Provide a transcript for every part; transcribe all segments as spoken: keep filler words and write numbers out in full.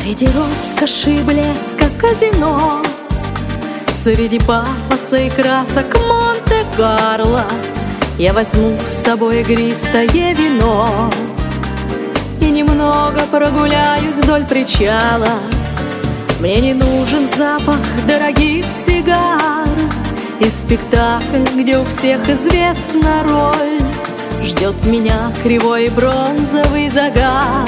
Среди роскоши и блеска казино, среди пафоса и красок Монте-Карло я возьму с собой игристое вино и немного прогуляюсь вдоль причала. Мне не нужен запах дорогих сигар и спектакль, где у всех известна роль. Ждет меня кривой бронзовый загар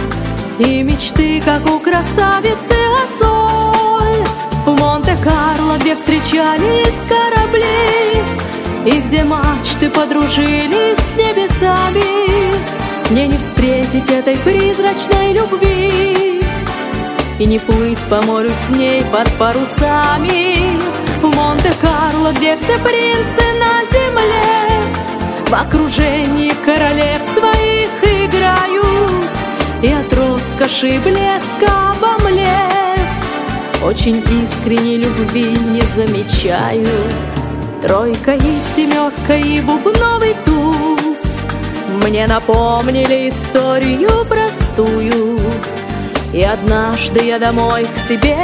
и мечты, как у красавицы Ассоль. В Монте-Карло, где встречались корабли и где мачты подружились с небесами, мне не встретить этой призрачной любви и не плыть по морю с ней под парусами. В Монте-Карло, где все принцы на земле в окружении королев своих играют, и от роскоши и блеска обомлев, очень искренней любви не замечают. Тройка и семерка и бубновый туз мне напомнили историю простую, и однажды я домой к себе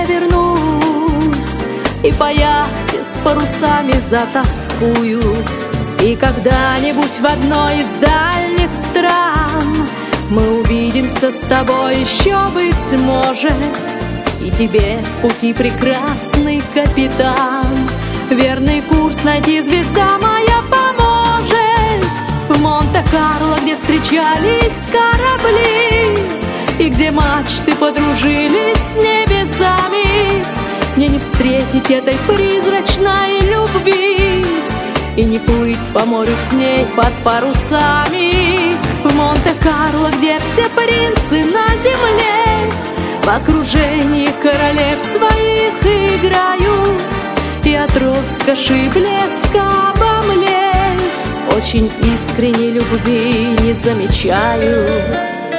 вернусь и по яхте с парусами затаскую. И когда-нибудь в одной из дальних стран мы увидимся с тобой еще, быть может, и тебе в пути, прекрасный капитан, верный курс найти звезда моя поможет. В Монте-Карло, где встречались корабли и где мачты подружились с небесами, мне не встретить этой призрачной любви и не плыть по морю с ней под парусами. В Монте-Карло, где все принцы на земле в окружении королев своих играют, и от роскоши и блеска обомлев, очень искренней любви не замечаю.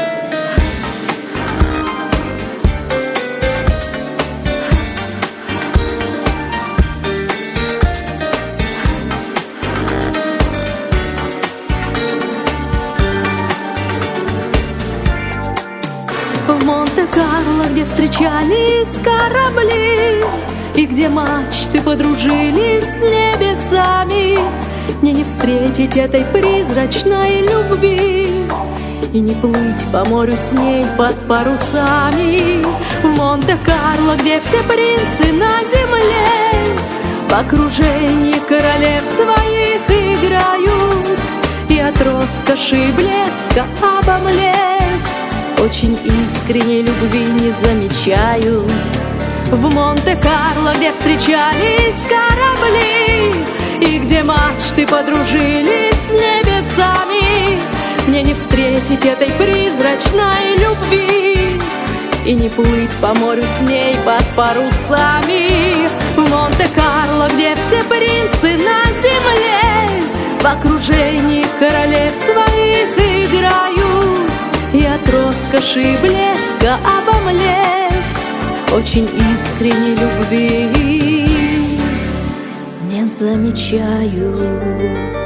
В Монте-Карло, где встречались корабли и где мачты подружились с небесами, мне не встретить этой призрачной любви и не плыть по морю с ней под парусами. В Монте-Карло, где все принцы на земле в окружении королев своих играют, и от роскоши и блеска обомлев, очень искренней любви не замечаю. В Монте-Карло, где встречались корабли и где мачты подружились с небесами, мне не встретить этой призрачной любви и не плыть по морю с ней под парусами. В Монте-Карло, где все принцы на земле в окружении королев своих играют, и от роскоши и блеска обомлев, очень искренней любви не замечаю.